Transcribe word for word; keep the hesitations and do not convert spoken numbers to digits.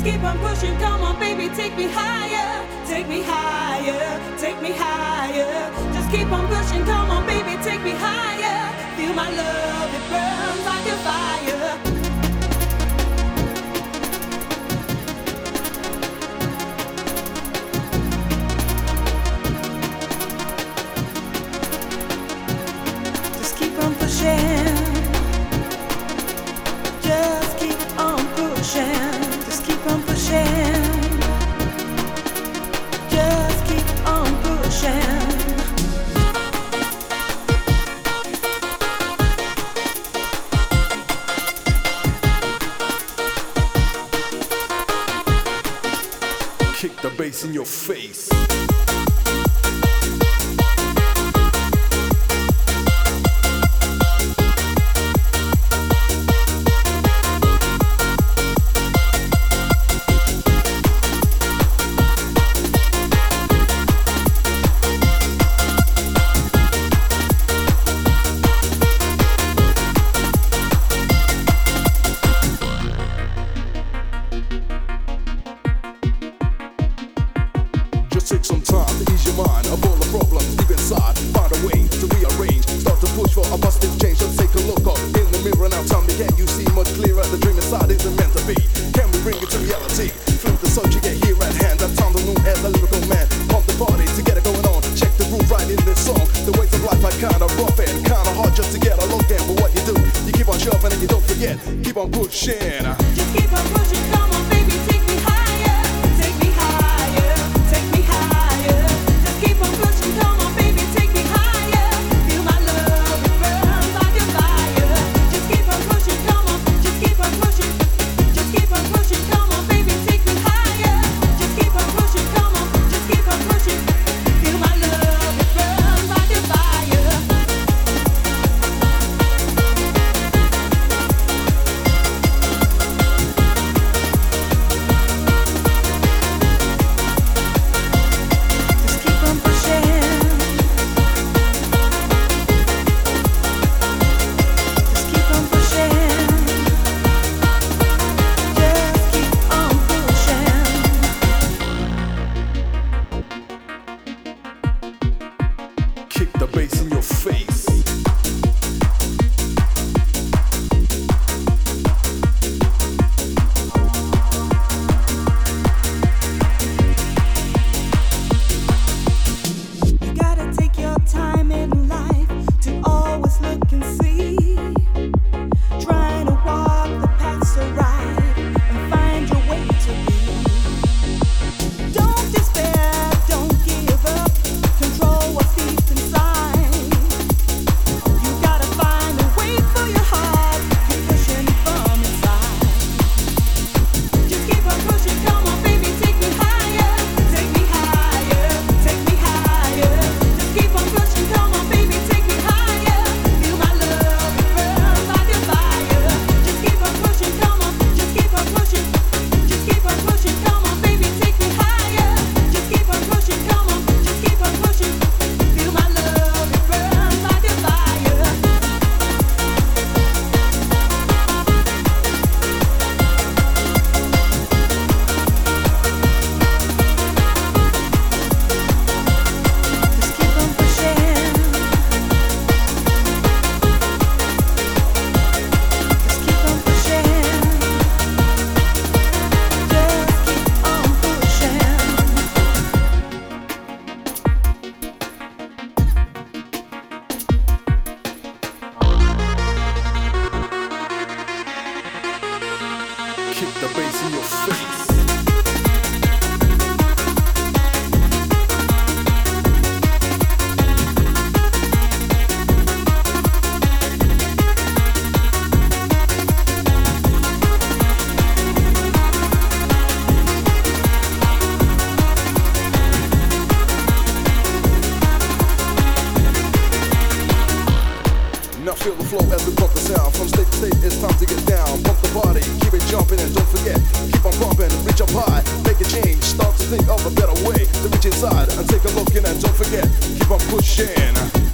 keep on pushing, come on baby, take me higher, take me higher, take me higher. Just keep on pushing, come on baby, take me higher. Feel my love, it burns like a fire. Just keep on pushing. Just keep on pushing. Just keep on pushing. Just keep on pushing. Kick the bass in your face. Take some time to ease your mind of all the problems deep inside. Find a way to rearrange. Start to push for a positive change. Just take a look up in the mirror now. Tell me, can you see much clearer? The dream inside isn't meant to be. Can we bring it to reality? Flip the subject and here at hand. That time the moon as a lyrical man. Pump the party to get it going on. Check the groove right in this song. The ways of life are kinda rough and kinda hard just to get a look at. But what you do, you keep on shoving and you don't forget. Keep on pushing. Just keep on pushing, come on baby, take me higher, take me higher, take me higher. Just keep on pushing, come on baby, take me higher. Feel my love, it burns like a fire. Just keep on pushing, come on, just keep on pushing. Just keep on pushing, come on baby, take me higher. Just keep on pushing, come on, just keep on pushing. Feel my love, it burns like a fire. Just keep on pushing. Just keep on pushing. Just keep on pushing. Kick the bass in your face. You gotta take your time in life to always look and see. Trying to walk the path so right and find your way to be. Don't despair, don't give up. Control what's deep inside. You gotta find a way for your heart. Keep pushing from inside. Just keep on pushing, come on baby, take me higher, take me higher, take me higher. Just keep on pushing, come on baby, take me higher. Feel my love, it burns like a fire. Just keep on pushing, come on, just keep on pushing. Just keep on pushing, come on baby, take me higher. Just keep on pushing, come on, just keep on pushing. Feel my love, it burns like a fire. Just keep on pushing. Just keep on pushing. Just keep on pushing. Kick the bass in your face. Now feel the flow as we pump the sound. From state to state, it's time to get down. Pump the body, keep it jumping and don't forget. Keep on pumping, reach up high, make a change. Start to think of a better way to reach inside and take a look in and don't forget. Keep on pushing.